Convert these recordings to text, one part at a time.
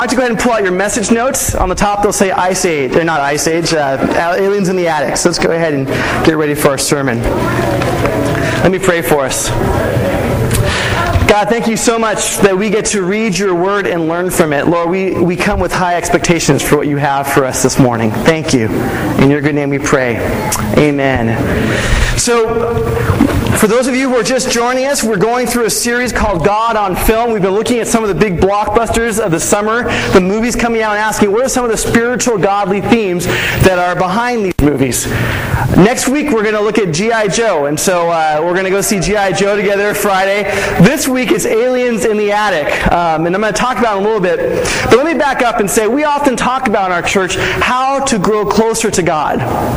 Why don't you go ahead and pull out your message notes. On the top they'll say Ice Age. They're not Ice Age, Aliens in the Attic. So let's go ahead and get ready for our sermon. Let me pray for us. God, thank you so much that we get to read your word and learn from it. Lord, we come with high expectations for what you have for us this morning. Thank you. In your good name we pray. Amen. So, for those of you who are just joining us, we're going through a series called God on Film. We've been looking at some of the big blockbusters of the summer, the movies coming out, and asking what are some of the spiritual, godly themes that are behind these movies. Next week, we're going to look at G.I. Joe, and so we're going to go see G.I. Joe together Friday. This week is Aliens in the Attic, and I'm going to talk about it in a little bit. But let me back up and say, we often talk about in our church how to grow closer to God.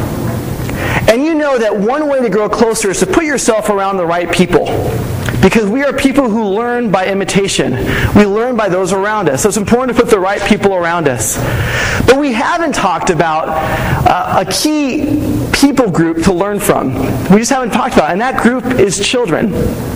And you know that one way to grow closer is to put yourself around the right people. Because we are people who learn by imitation. We learn by those around us. So it's important to put the right people around us. But we haven't talked about a key people group to learn from. We just haven't talked about it. And that group is children.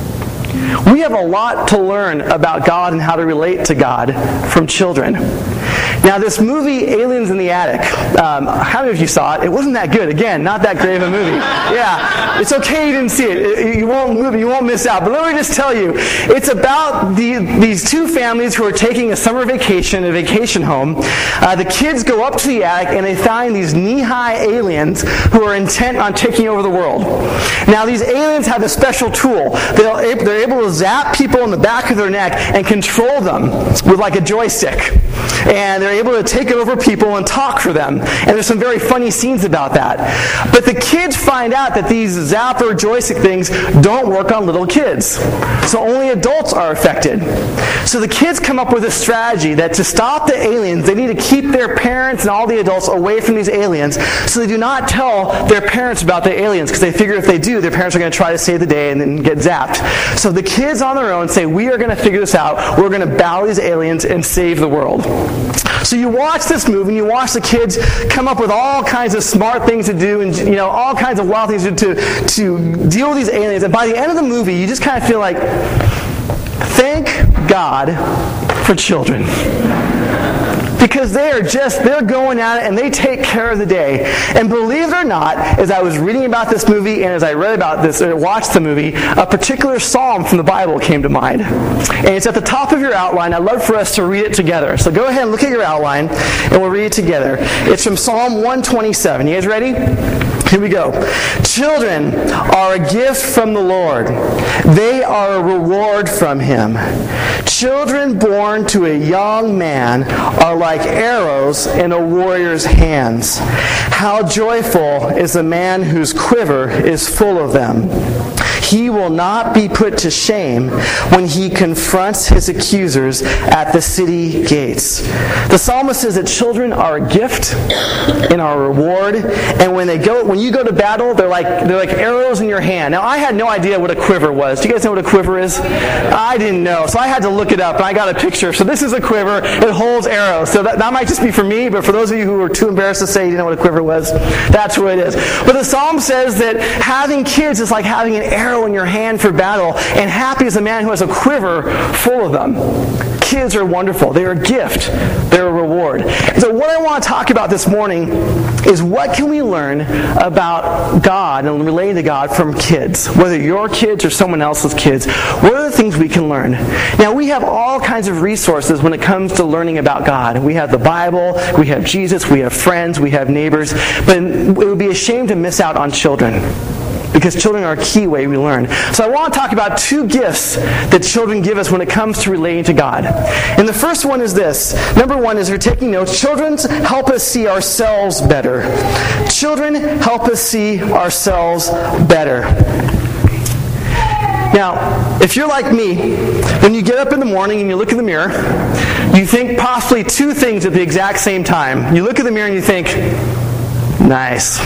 We have a lot to learn about God and how to relate to God from children. Now, this movie, Aliens in the Attic, how many of you saw it? It wasn't that good. Again, not that great of a movie. Yeah, it's okay you didn't see it. You won't miss out. But let me just tell you, it's about these two families who are taking a summer vacation, a vacation home. The kids go up to the attic and they find these knee-high aliens who are intent on taking over the world. Now, these aliens have a special tool. They're able to zap people in the back of their neck and control them with like a joystick. And they're able to take over people and talk for them. And there's some very funny scenes about that. But the kids find out that these zapper joystick things don't work on little kids. So only adults are affected. So the kids come up with a strategy that to stop the aliens, they need to keep their parents and all the adults away from these aliens so they do not tell their parents about the aliens, because they figure if they do, their parents are going to try to save the day and then get zapped. So the kids on their own say, we are going to figure this out. We're going to battle these aliens and save the world. So you watch this movie and you watch the kids come up with all kinds of smart things to do and all kinds of wild things to deal with these aliens. And by the end of the movie, you just kind of feel like, thank God for children. Because they're going at it and they take care of the day. And believe it or not, as I was reading about this movie and as I read about this or watched the movie, a particular psalm from the Bible came to mind. And it's at the top of your outline. I'd love for us to read it together. So go ahead and look at your outline and we'll read it together. It's from Psalm 127. You guys ready? Here we go. Children are a gift from the Lord. They are a reward from Him. Children born to a young man are like arrows in a warrior's hands. How joyful is the man whose quiver is full of them. He will not be put to shame when he confronts his accusers at the city gates. The psalmist says that children are a gift and are a reward. And when you go to battle, they're like arrows in your hand. Now, I had no idea what a quiver was. Do you guys know what a quiver is? I didn't know. So I had to look it up, and I got a picture. So this is a quiver. It holds arrows. So that might just be for me, but for those of you who are too embarrassed to say you didn't know what a quiver was, that's what it is. But the psalm says that having kids is like having an arrow in your hand for battle, and happy is a man who has a quiver full of them. Kids are wonderful. They're a gift. They're a reward. And so what I want to talk about this morning is what can we learn about God and relating to God from kids? Whether your kids or someone else's kids, what are the things we can learn? Now, we have all kinds of resources when it comes to learning about God. We have the Bible, we have Jesus, we have friends, we have neighbors, but it would be a shame to miss out on children. Because children are a key way we learn. So I want to talk about two gifts that children give us when it comes to relating to God. And the first one is this. Number one is, if you're taking notes, children help us see ourselves better. Children help us see ourselves better. Now, if you're like me, when you get up in the morning and you look in the mirror, you think possibly two things at the exact same time. You look in the mirror and you think, nice.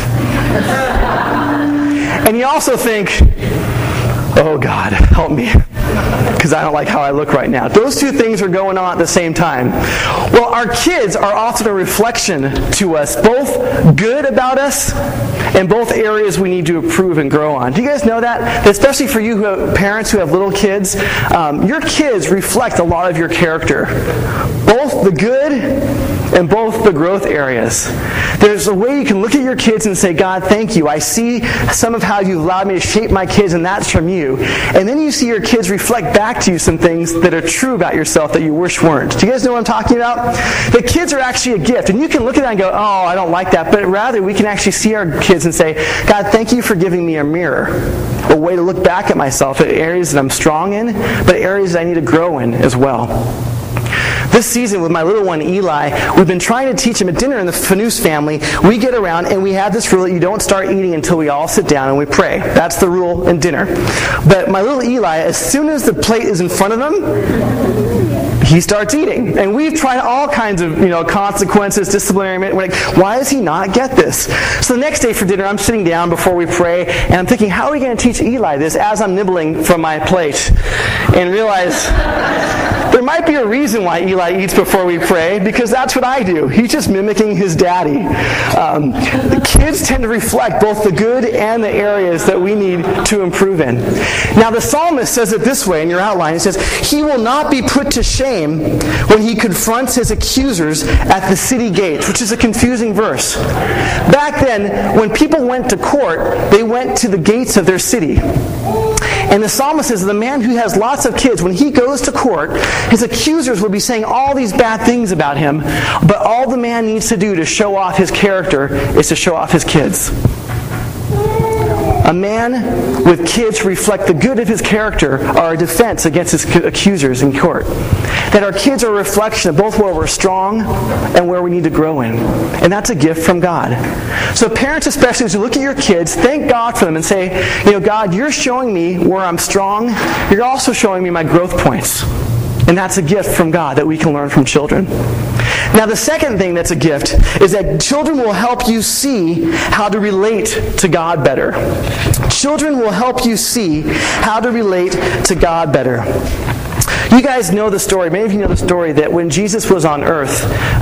And you also think, oh God, help me. because I don't like how I look right now. Those two things are going on at the same time. Well, our kids are often a reflection to us, both good about us and both areas we need to improve and grow on. Do you guys know that? Especially for you who have parents who have little kids, your kids reflect a lot of your character. Both the good and both the growth areas. There's a way you can look at your kids and say, God, thank you. I see some of how you've allowed me to shape my kids, and that's from you. And then you see your kids reflect back to you some things that are true about yourself that you wish weren't. Do you guys know what I'm talking about? The kids are actually a gift. And you can look at that and go, oh, I don't like that. But rather, we can actually see our kids and say, God, thank you for giving me a mirror. A way to look back at myself at areas that I'm strong in, but areas that I need to grow in as well. This season with my little one, Eli, we've been trying to teach him at dinner in the Fanous family. We get around and we have this rule that you don't start eating until we all sit down and we pray. That's the rule in dinner. But my little Eli, as soon as the plate is in front of him, he starts eating. And we've tried all kinds of, consequences, disciplinary. We're like, why does he not get this? So the next day for dinner, I'm sitting down before we pray, and I'm thinking, how are we going to teach Eli this as I'm nibbling from my plate? And realize there might be a reason why Eli eats before we pray, because that's what I do. He's just mimicking his daddy. The kids tend to reflect both the good and the areas that we need to improve in. Now the psalmist says it this way in your outline. He says, he will not be put to shame when he confronts his accusers at the city gates, which is a confusing verse. Back then, when people went to court, they went to the gates of their city. And the psalmist says the man who has lots of kids, when he goes to court, his accusers will be saying all these bad things about him, but all the man needs to do to show off his character is to show off his kids. A man with kids who reflect the good of his character are a defense against his accusers in court. That our kids are a reflection of both where we're strong and where we need to grow in. And that's a gift from God. So parents especially, as you look at your kids, thank God for them and say, God, you're showing me where I'm strong. You're also showing me my growth points. And that's a gift from God that we can learn from children. Now the second thing that's a gift is that children will help you see how to relate to God better. Children will help you see how to relate to God better. You guys know the story, many of you know the story, that when Jesus was on earth,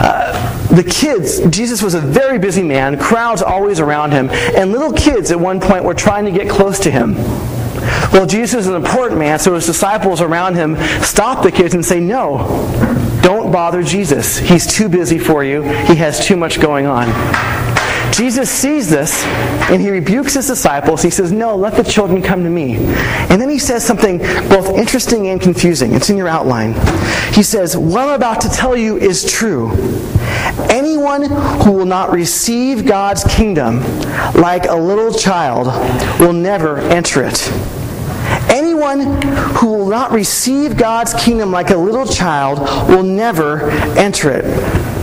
Jesus was a very busy man, crowds always around him, and little kids at one point were trying to get close to him. Well, Jesus is an important man, so his disciples around him stop the kids and say, no, don't bother Jesus. He's too busy for you. He has too much going on. Jesus sees this, and he rebukes his disciples. He says, no, let the children come to me. And then he says something both interesting and confusing. It's in your outline. He says, what I'm about to tell you is true. Anyone who will not receive God's kingdom like a little child will never enter it. Anyone who will not receive God's kingdom like a little child will never enter it.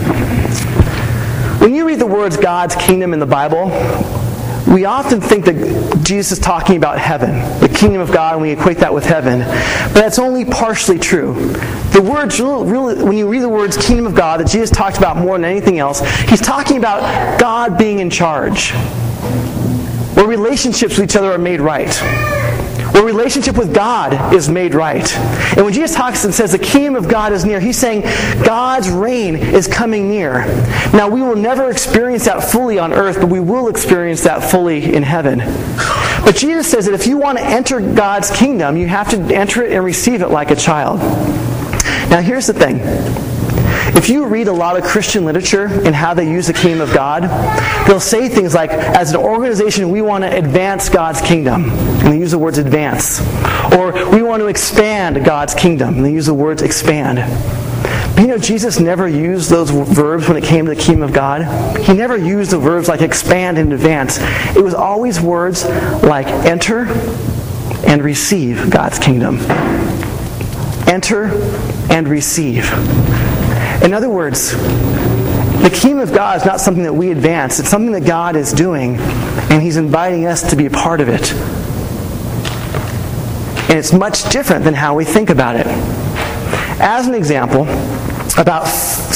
When you read the words God's kingdom in the Bible, we often think that Jesus is talking about heaven, the kingdom of God, and we equate that with heaven. But that's only partially true. The words, really, when you read the words kingdom of God that Jesus talks about more than anything else, he's talking about God being in charge, where relationships with each other are made right, where relationship with God is made right. And when Jesus talks and says the kingdom of God is near, he's saying God's reign is coming near. Now, we will never experience that fully on earth, but we will experience that fully in heaven. But Jesus says that if you want to enter God's kingdom, you have to enter it and receive it like a child. Now, here's the thing. If you read a lot of Christian literature and how they use the kingdom of God, they'll say things like, as an organization, we want to advance God's kingdom. And they use the words advance. Or we want to expand God's kingdom. And they use the words expand. But Jesus never used those verbs when it came to the kingdom of God. He never used the verbs like expand and advance. It was always words like enter and receive God's kingdom. Enter and receive. In other words, the kingdom of God is not something that we advance. It's something that God is doing, and he's inviting us to be a part of it. And it's much different than how we think about it. As an example, about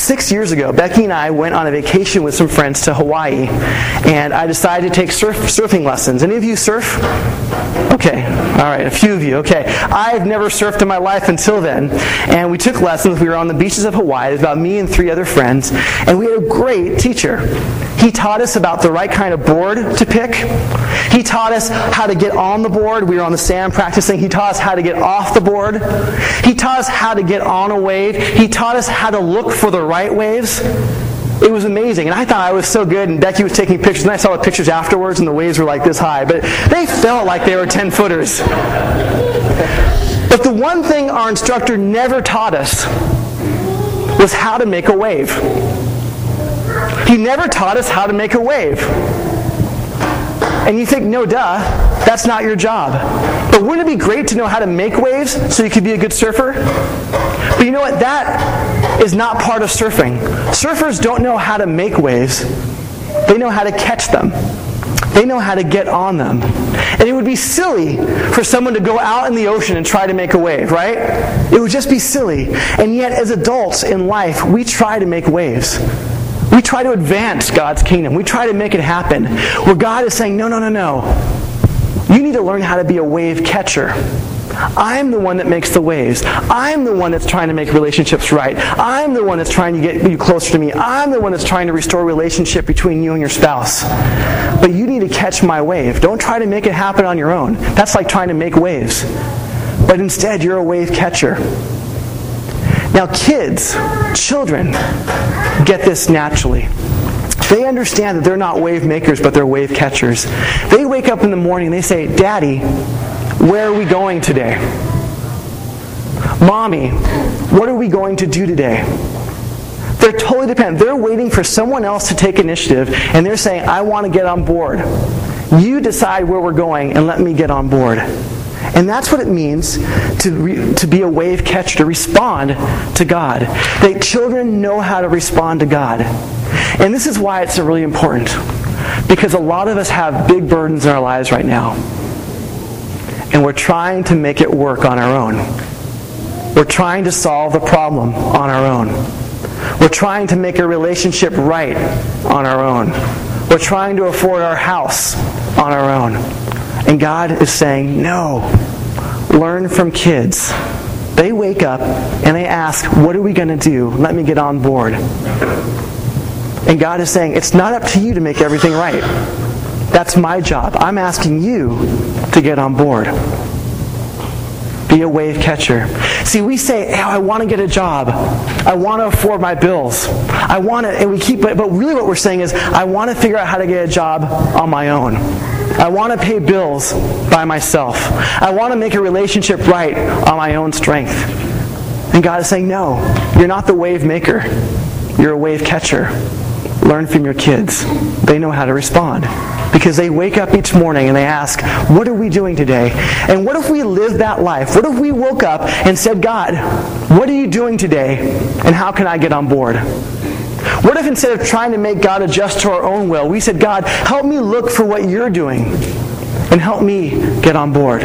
6 years ago, Becky and I went on a vacation with some friends to Hawaii, and I decided to take surfing lessons. Any of you surf? Okay, all right, a few of you. Okay, I've never surfed in my life until then, and we took lessons. We were on the beaches of Hawaii. It was about me and 3 other friends, and we had a great teacher. He taught us about the right kind of board to pick. He taught us how to get on the board. We were on the sand practicing. He taught us how to get off the board. He taught us how to get on a wave. He taught us how to look for the right waves. It was amazing. And I thought I was so good, and Becky was taking pictures, and I saw the pictures afterwards, and the waves were like this high. But they felt like they were 10-footers. But the one thing our instructor never taught us was how to make a wave. He never taught us how to make a wave. And you think, no, duh, that's not your job. But wouldn't it be great to know how to make waves so you could be a good surfer? But you know what? That is not part of surfing. Surfers don't know how to make waves. They know how to catch them. They know how to get on them. And it would be silly for someone to go out in the ocean and try to make a wave, right? It would just be silly. And yet, as adults in life, we try to make waves. We try to advance God's kingdom. We try to make it happen. Where God is saying, no. You need to learn how to be a wave catcher. I'm the one that makes the waves. I'm the one that's trying to make relationships right. I'm the one that's trying to get you closer to me. I'm the one that's trying to restore relationship between you and your spouse. But you need to catch my wave. Don't try to make it happen on your own. That's like trying to make waves. But instead, you're a wave catcher. Now children get this naturally. They understand that they're not wave makers, but they're wave catchers. They wake up in the morning and they say, Daddy, where are we going today? Mommy, what are we going to do today? They're totally dependent. They're waiting for someone else to take initiative, and they're saying, I want to get on board. You decide where we're going and let me get on board. And that's what it means to be a wave catcher, to respond to God. That children know how to respond to God. And this is why it's really important. Because a lot of us have big burdens in our lives right now. And we're trying to make it work on our own. We're trying to solve the problem on our own. We're trying to make a relationship right on our own. We're trying to afford our house on our own. And God is saying, no, learn from kids. They wake up and they ask, what are we going to do? Let me get on board. And God is saying, it's not up to you to make everything right. That's my job. I'm asking you to get on board. Be a wave catcher. See, we say, I want to get a job. I want to afford my bills. I want to, and we keep, but really what we're saying is, I want to figure out how to get a job on my own. I want to pay bills by myself. I want to make a relationship right on my own strength. And God is saying, no, you're not the wave maker. You're a wave catcher. Learn from your kids. They know how to respond. Because they wake up each morning and they ask, what are we doing today? And what if we lived that life? What if we woke up and said, God, what are you doing today? And how can I get on board? What if instead of trying to make God adjust to our own will, we said, God, help me look for what you're doing and help me get on board?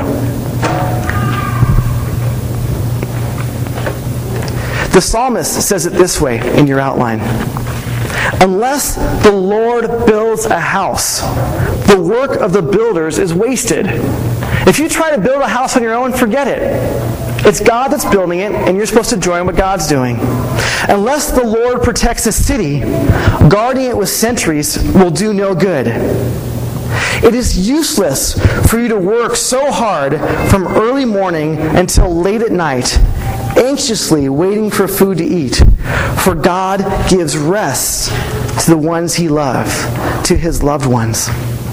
The psalmist says it this way in your outline. Unless the Lord builds a house, the work of the builders is wasted. If you try to build a house on your own, forget it. It's God that's building it, and you're supposed to join what God's doing. Unless the Lord protects a city, guarding it with sentries will do no good. It is useless for you to work so hard from early morning until late at night, anxiously waiting for food to eat. For God gives rest to the ones He loves, to His loved ones.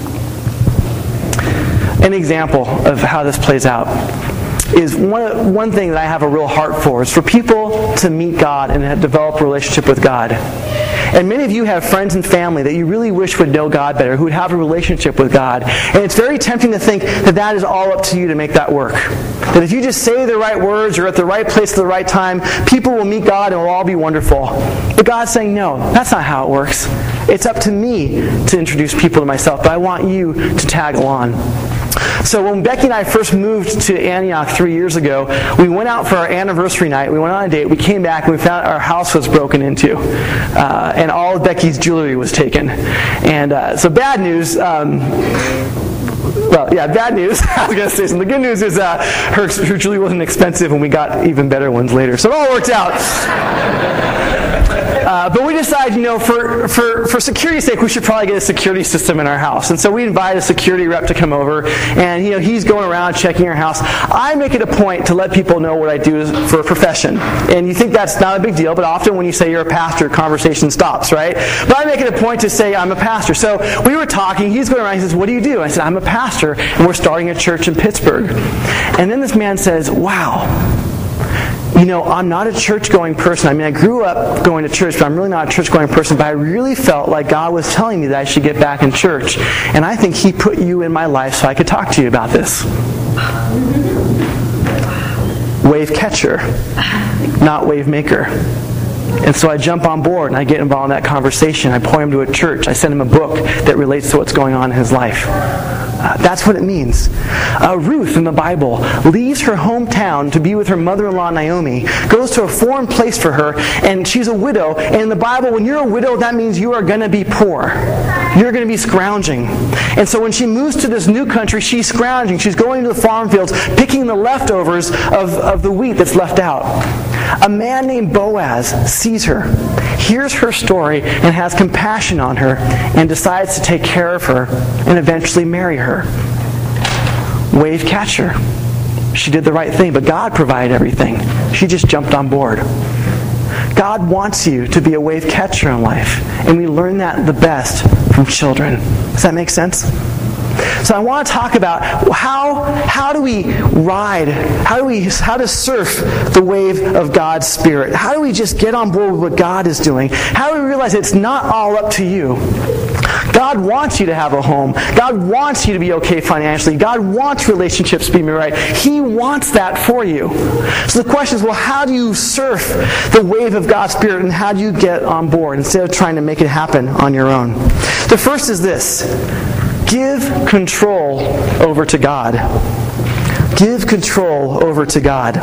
An example of how this plays out is one thing that I have a real heart for is for people to meet God and develop a relationship with God. And many of you have friends and family that you really wish would know God better, who would have a relationship with God. And it's very tempting to think that that is all up to you to make that work. That if you just say the right words, you're at the right place at the right time, people will meet God and it will all be wonderful. But God's saying, no, that's not how it works. It's up to me to introduce people to myself, but I want you to tag along. So when Becky and I first moved to Antioch 3 years ago, we went out for our anniversary night. We went on a date. We came back and we found our house was broken into. And all of Becky's jewelry was taken. And so bad news. Bad news. I was going to say something. The good news is her jewelry wasn't expensive and we got even better ones later. So it all worked out. But we decided, for security's sake, we should probably get a security system in our house. And so we invited a security rep to come over, and he's going around checking our house. I make it a point to let people know what I do for a profession. And you think that's not a big deal, but often when you say you're a pastor, conversation stops, right? But I make it a point to say I'm a pastor. So we were talking, he's going around, he says, "What do you do?" I said, "I'm a pastor, and we're starting a church in Pittsburgh." And then this man says, "Wow. I'm not a church-going person. I mean, I grew up going to church, but I'm really not a church-going person. But I really felt like God was telling me that I should get back in church. And I think He put you in my life so I could talk to you about this." Wave catcher, not wave maker. And so I jump on board and I get involved in that conversation. I point him to a church. I send him a book that relates to what's going on in his life. That's what it means. Ruth in the Bible leaves her hometown to be with her mother-in-law Naomi, goes to a foreign place for her, and she's a widow. And in the Bible, when you're a widow, that means you are going to be poor. You're going to be scrounging. And so when she moves to this new country, she's scrounging. She's going to the farm fields, picking the leftovers of the wheat that's left out. A man named Boaz sees her, hears her story, and has compassion on her, and decides to take care of her and eventually marry her. Wave catcher. She did the right thing, but God provided everything. She just jumped on board. God wants you to be a wave catcher in life, and we learn that the best from children. Does that make sense? So I want to talk about how do we ride, how to surf the wave of God's Spirit? How do we just get on board with what God is doing? How do we realize it's not all up to you? God wants you to have a home. God wants you to be okay financially. God wants relationships to be right. He wants that for you. So the question is, well, how do you surf the wave of God's Spirit, and how do you get on board instead of trying to make it happen on your own? The first is this. Give control over to God. Give control over to God.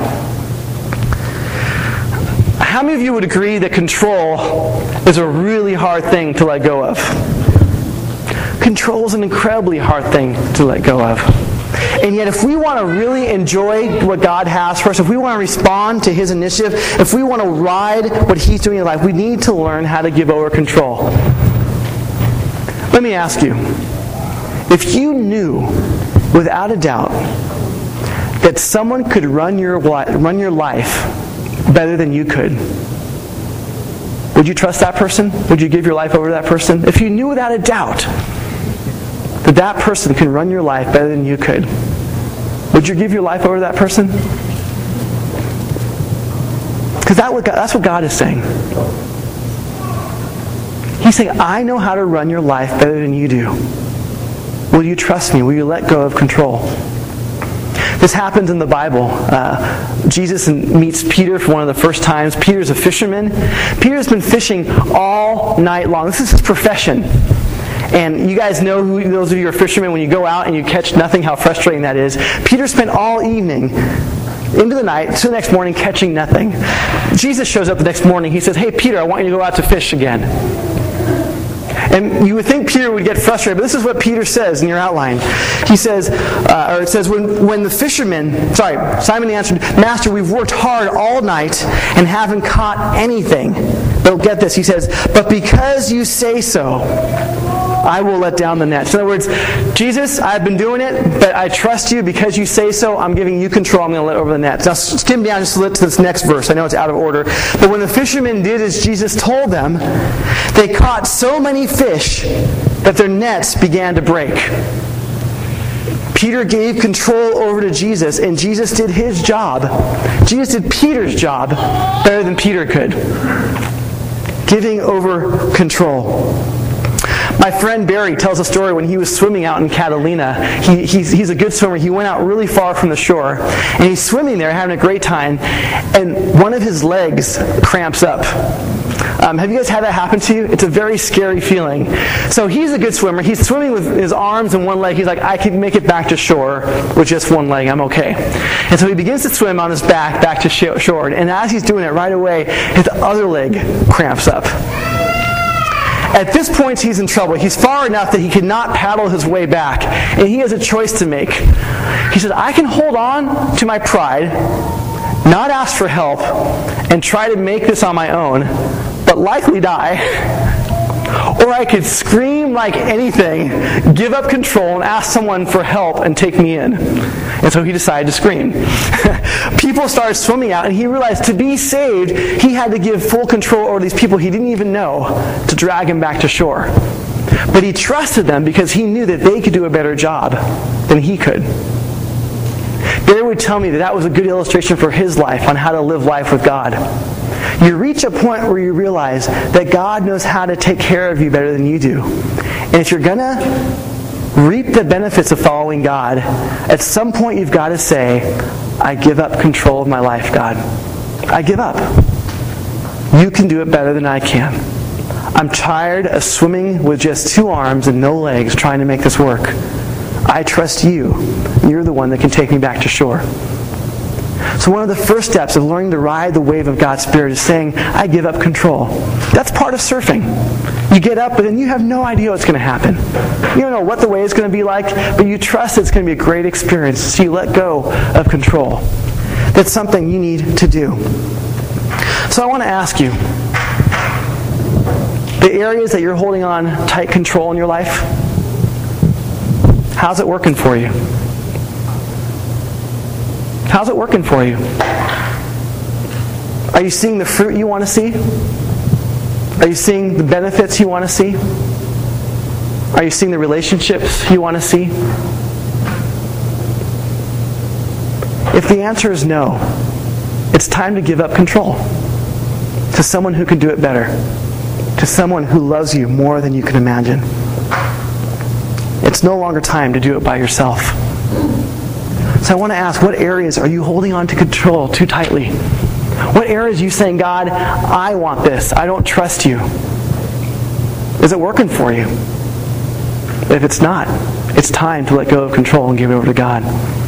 How many of you would agree that control is a really hard thing to let go of? Control is an incredibly hard thing to let go of. And yet if we want to really enjoy what God has for us, if we want to respond to His initiative, if we want to ride what He's doing in life, we need to learn how to give over control. Let me ask you, if you knew without a doubt that someone could run your life better than you could, would you trust that person? Would you give your life over to that person? If you knew without a doubt that that person can run your life better than you could, would you give your life over to that person? Because that's what God is saying. He's saying, I know how to run your life better than you do. Will you trust me? Will you let go of control? This happens in the Bible. Jesus meets Peter for one of the first times. Peter's a fisherman. Peter's been fishing all night long. This is his profession. And you guys know, those of you who are fishermen, when you go out and you catch nothing, how frustrating that is. Peter spent all evening, into the night, to the next morning, catching nothing. Jesus shows up the next morning. He says, "Hey, Peter, I want you to go out to fish again." And you would think Peter would get frustrated, but this is what Peter says in your outline. He says, it says, when the fishermen, Simon answered, "Master, we've worked hard all night and haven't caught anything." But get this, he says, "But because you say so, I will let down the nets." In other words, Jesus, I've been doing it, but I trust you. Because you say so, I'm giving you control. I'm going to let over the nets. Now skim down just to this next verse. I know it's out of order. But when the fishermen did as Jesus told them, they caught so many fish that their nets began to break. Peter gave control over to Jesus, and Jesus did his job. Jesus did Peter's job better than Peter could. Giving over control. My friend Barry tells a story when he was swimming out in Catalina. He's a good swimmer. He went out really far from the shore, and he's swimming there, having a great time, and one of his legs cramps up. Have you guys had that happen to you? It's a very scary feeling. So he's a good swimmer. He's swimming with his arms and one leg. He's like, I can make it back to shore with just one leg. I'm okay. And so he begins to swim on his back to shore. And as he's doing it, right away, his other leg cramps up. At this point, he's in trouble. He's far enough that he cannot paddle his way back. And he has a choice to make. He says, I can hold on to my pride, not ask for help, and try to make this on my own, but likely die. Or I could scream like anything, give up control, and ask someone for help and take me in. And so he decided to scream. People started swimming out, and he realized to be saved, he had to give full control over these people he didn't even know to drag him back to shore. But he trusted them because he knew that they could do a better job than he could. Barry would tell me that was a good illustration for his life on how to live life with God. You reach a point where you realize that God knows how to take care of you better than you do. And if you're going to reap the benefits of following God, at some point you've got to say, I give up control of my life, God. I give up. You can do it better than I can. I'm tired of swimming with just 2 arms and no legs trying to make this work. I trust you. You're the one that can take me back to shore. So one of the first steps of learning to ride the wave of God's Spirit is saying, I give up control. That's part of surfing. You get up, but then you have no idea what's going to happen. You don't know what the wave is going to be like, but you trust it's going to be a great experience, so you let go of control. That's something you need to do. So I want to ask you, the areas that you're holding on tight control in your life, how's it working for you? How's it working for you? Are you seeing the fruit you want to see? Are you seeing the benefits you want to see? Are you seeing the relationships you want to see? If the answer is no, it's time to give up control to someone who can do it better, to someone who loves you more than you can imagine. It's no longer time to do it by yourself. So I want to ask, what areas are you holding on to control too tightly? What areas are you saying, God, I want this. I don't trust you. Is it working for you? If it's not, it's time to let go of control and give it over to God.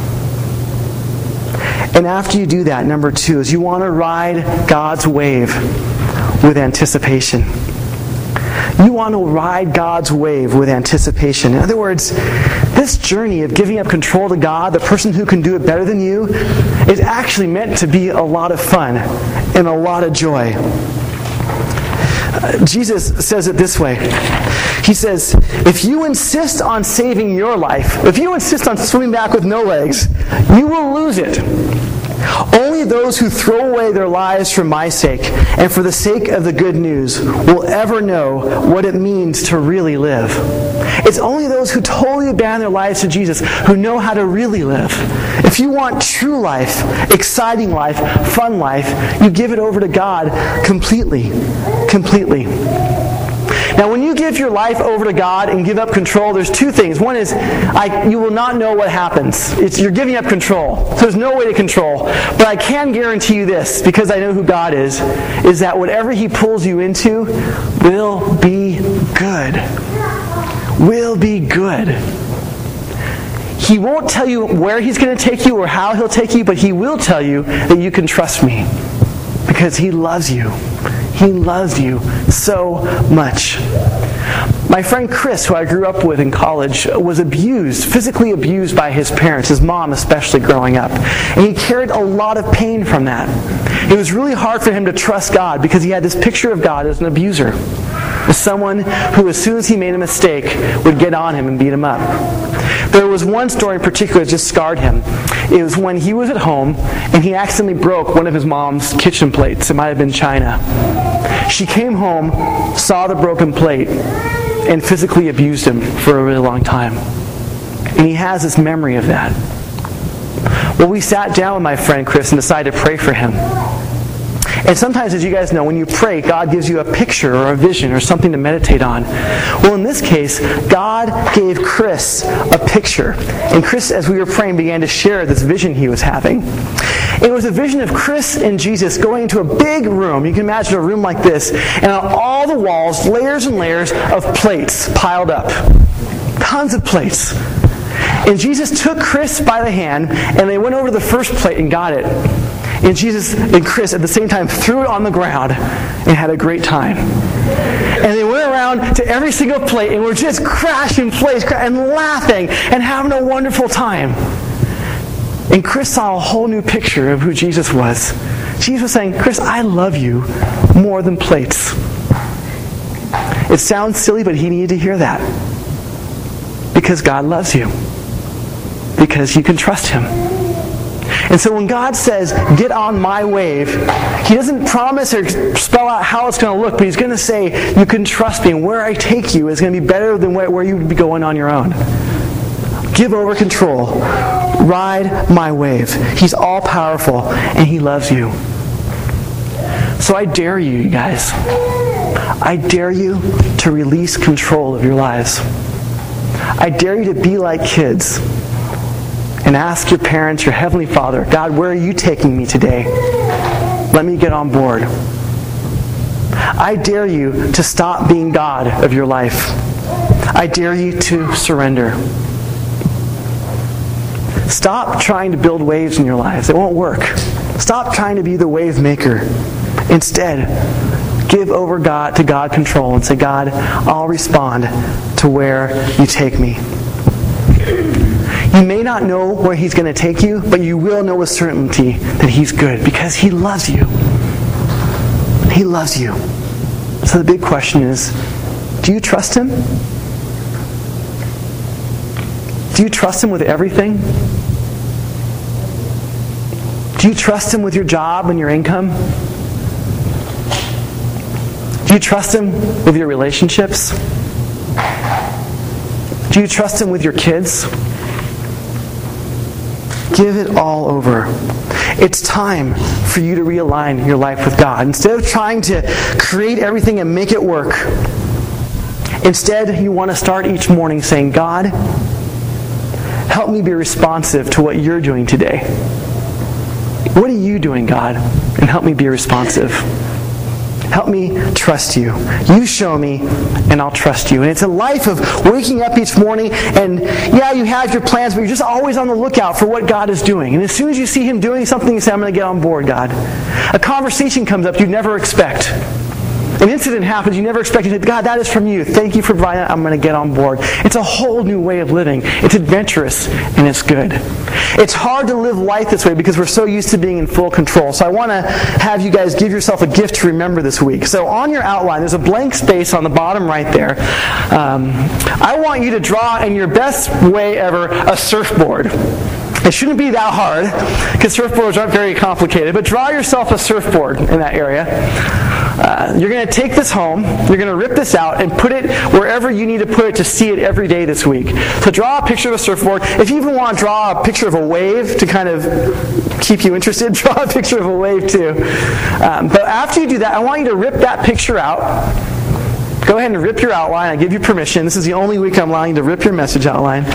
And after you do that, number 2 is you want to ride God's wave with anticipation. You want to ride God's wave with anticipation. In other words, this journey of giving up control to God, the person who can do it better than you, is actually meant to be a lot of fun and a lot of joy. Jesus says it this way. He says, if you insist on saving your life, if you insist on swimming back with no legs, you will lose it. Only those who throw away their lives for my sake and for the sake of the good news will ever know what it means to really live. It's only those who totally abandon their lives to Jesus who know how to really live. If you want true life, exciting life, fun life, you give it over to God completely. Completely. Now, when you give your life over to God and give up control, there's 2 things. One is, you will not know what happens. You're giving up control. So there's no way to control. But I can guarantee you this, because I know who God is that whatever He pulls you into will be good. Will be good. He won't tell you where He's going to take you or how He'll take you, but He will tell you that you can trust me. Because He loves you. He loves you so much. My friend Chris, who I grew up with in college, was abused, physically abused by his parents, his mom especially growing up. And he carried a lot of pain from that. It was really hard for him to trust God because he had this picture of God as an abuser. As someone who, as soon as he made a mistake, would get on him and beat him up. There was one story in particular that just scarred him. It was when he was at home and he accidentally broke one of his mom's kitchen plates. It might have been china. She came home, saw the broken plate, and physically abused him for a really long time. And he has this memory of that. Well, we sat down with my friend Chris and decided to pray for him. And sometimes, as you guys know, when you pray, God gives you a picture or a vision or something to meditate on. Well, in this case, God gave Chris a picture. And Chris, as we were praying, began to share this vision he was having. It was a vision of Chris and Jesus going into a big room. You can imagine a room like this. And on all the walls, layers and layers of plates piled up. Tons of plates. And Jesus took Chris by the hand, and they went over to the first plate and got it. And Jesus and Chris at the same time threw it on the ground and had a great time. And they went around to every single plate and were just crashing plates and laughing and having a wonderful time. And Chris saw a whole new picture of who Jesus was. Jesus was saying, Chris, I love you more than plates. It sounds silly, but he needed to hear that. Because God loves you. Because you can trust Him. And so when God says, get on my wave, He doesn't promise or spell out how it's going to look, but He's going to say, you can trust me, and where I take you is going to be better than where you would be going on your own. Give over control. Ride my wave. He's all-powerful, and He loves you. So I dare you, you guys. I dare you to release control of your lives. I dare you to be like kids. And ask your parents, your Heavenly Father, God, where are you taking me today? Let me get on board. I dare you to stop being God of your life. I dare you to surrender. Stop trying to build waves in your lives. It won't work. Stop trying to be the wave maker. Instead, give over to God control and say, God, I'll respond to where you take me. You may not know where He's going to take you, but you will know with certainty that He's good because He loves you. He loves you. So the big question is, do you trust Him? Do you trust Him with everything? Do you trust Him with your job and your income? Do you trust Him with your relationships? Do you trust Him with your kids? Give it all over. It's time for you to realign your life with God. Instead of trying to create everything and make it work, instead you want to start each morning saying, God, help me be responsive to what you're doing today. What are you doing, God? And help me be responsive. Help me trust you. You show me, and I'll trust you. And it's a life of waking up each morning, and yeah, you have your plans, but you're just always on the lookout for what God is doing. And as soon as you see Him doing something, you say, I'm going to get on board, God. A conversation comes up you never expect. An incident happens you never expect. You say, God, that is from you. Thank you for providing that. I'm going to get on board. It's a whole new way of living. It's adventurous, and it's good. It's hard to live life this way because we're so used to being in full control. So I want to have you guys give yourself a gift to remember this week. So on your outline, there's a blank space on the bottom right there. I want you to draw in your best way ever a surfboard. It shouldn't be that hard because surfboards aren't very complicated, but draw yourself a surfboard in that area. You're going to take this home, you're going to rip this out and put it wherever you need to put it to see it every day this week. So draw a picture of a surfboard. If you even want to draw a picture of a wave to kind of keep you interested, draw a picture of a wave too. But after you do that, I want you to rip that picture out. Go ahead and rip your outline. I give you permission. This is the only week I'm allowing you to rip your message outline.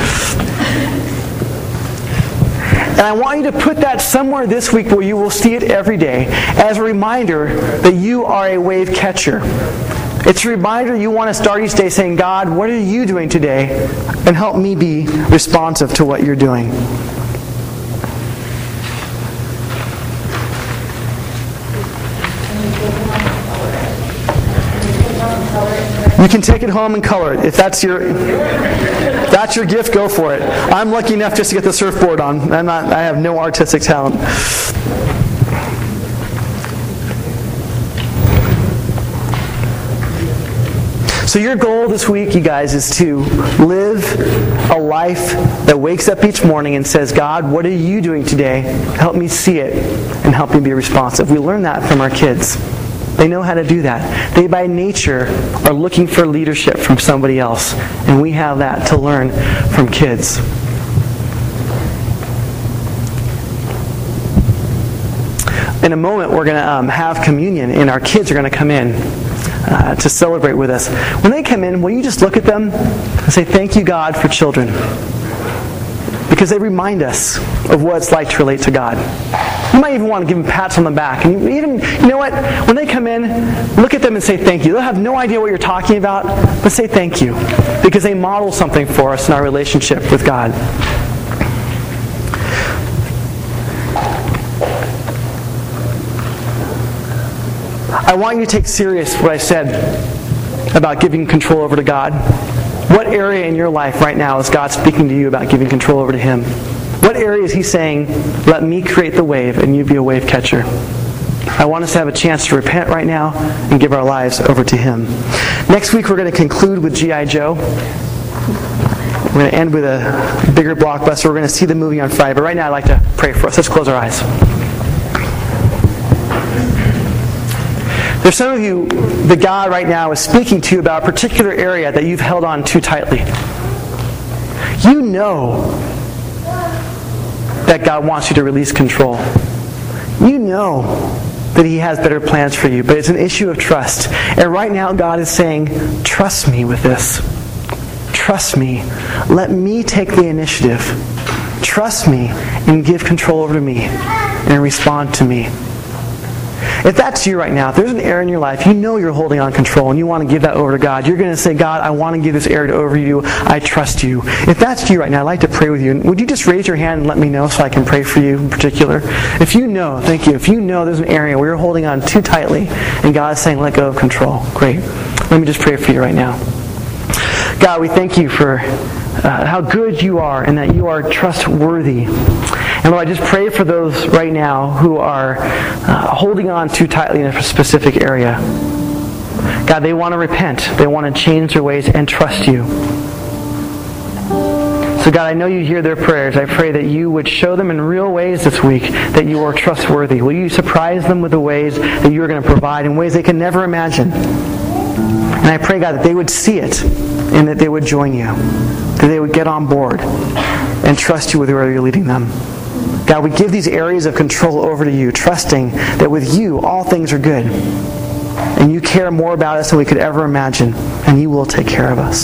And I want you to put that somewhere this week where you will see it every day as a reminder that you are a wave catcher. It's a reminder you want to start each day saying, God, what are you doing today? And help me be responsive to what you're doing. You can take it home and color it. If that's your gift, go for it. I'm lucky enough just to get the surfboard on. I have no artistic talent. So your goal this week, you guys, is to live a life that wakes up each morning and says, God, what are you doing today? Help me see it and help me be responsive. We learn that from our kids. They know how to do that. They, by nature, are looking for leadership from somebody else. And we have that to learn from kids. In a moment, we're going to have communion, and our kids are going to come in to celebrate with us. When they come in, will you just look at them and say, thank you, God, for children? Because they remind us of what it's like to relate to God. You might even want to give them pats on the back. And even, you know what? When they come in, look at them and say thank you. They'll have no idea what you're talking about, but say thank you. Because they model something for us in our relationship with God. I want you to take serious what I said about giving control over to God. What area in your life right now is God speaking to you about giving control over to Him? What area is He saying, let me create the wave and you be a wave catcher? I want us to have a chance to repent right now and give our lives over to Him. Next week we're going to conclude with G.I. Joe. We're going to end with a bigger blockbuster. We're going to see the movie on Friday. But right now I'd like to pray for us. Let's close our eyes. There's some of you that God right now is speaking to you about a particular area that you've held on too tightly. You know that God wants you to release control. You know that He has better plans for you, but it's an issue of trust. And right now God is saying, trust me with this. Trust me. Let me take the initiative. Trust me and give control over to me and respond to me. If that's you right now, if there's an area in your life, you know you're holding on control and you want to give that over to God, you're going to say, God, I want to give this area over to you. I trust you. If that's you right now, I'd like to pray with you. And would you just raise your hand and let me know so I can pray for you in particular? If you know, thank you. If you know there's an area where you're holding on too tightly and God is saying, let go of control, great. Let me just pray for you right now. God, we thank you for how good you are and that you are trustworthy. And Lord, I just pray for those right now who are holding on too tightly in a specific area. God, they want to repent. They want to change their ways and trust you. So God, I know you hear their prayers. I pray that you would show them in real ways this week that you are trustworthy. Will you surprise them with the ways that you are going to provide in ways they can never imagine? And I pray, God, that they would see it and that they would join you. That they would get on board and trust you with where you're leading them. God, we give these areas of control over to you, trusting that with you, all things are good. And you care more about us than we could ever imagine. And you will take care of us.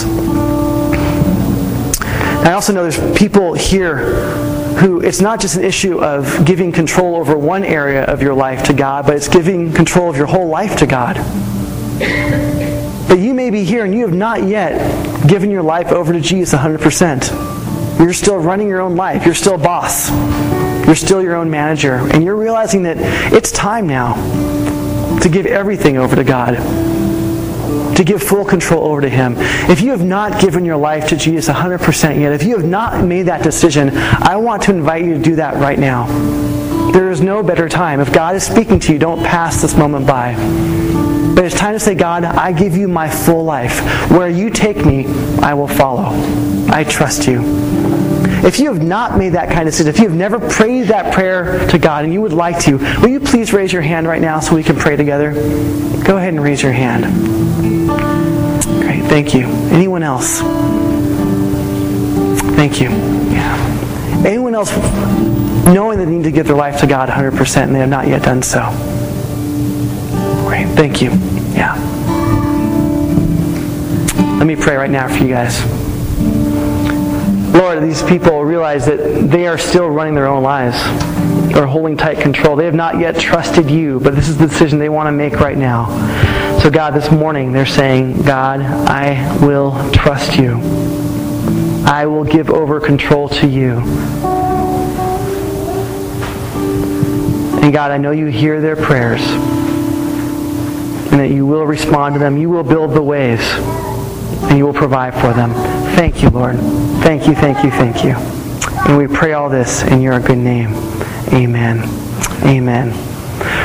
I also know there's people here who it's not just an issue of giving control over one area of your life to God, but it's giving control of your whole life to God. But you may be here and you have not yet given your life over to Jesus 100%. You're still running your own life. You're still a boss. You're still your own manager. And you're realizing that it's time now to give everything over to God. To give full control over to Him. If you have not given your life to Jesus 100% yet, if you have not made that decision, I want to invite you to do that right now. There is no better time. If God is speaking to you, don't pass this moment by. But it's time to say, God, I give you my full life. Where you take me, I will follow. I trust you. If you have not made that kind of decision, if you have never prayed that prayer to God and you would like to, will you please raise your hand right now so we can pray together? Go ahead and raise your hand. Great, thank you. Anyone else? Thank you. Yeah. Anyone else knowing they need to give their life to God 100% and they have not yet done so? Great, thank you. Yeah. Let me pray right now for you guys. Lord, these people realize that they are still running their own lives. They're holding tight control. They have not yet trusted you, but this is the decision they want to make right now. So God, this morning they're saying, God, I will trust you. I will give over control to you. And God, I know you hear their prayers and that you will respond to them. You will build the ways and you will provide for them. Thank you, Lord. Thank you, thank you, thank you. And we pray all this in your good name. Amen. Amen.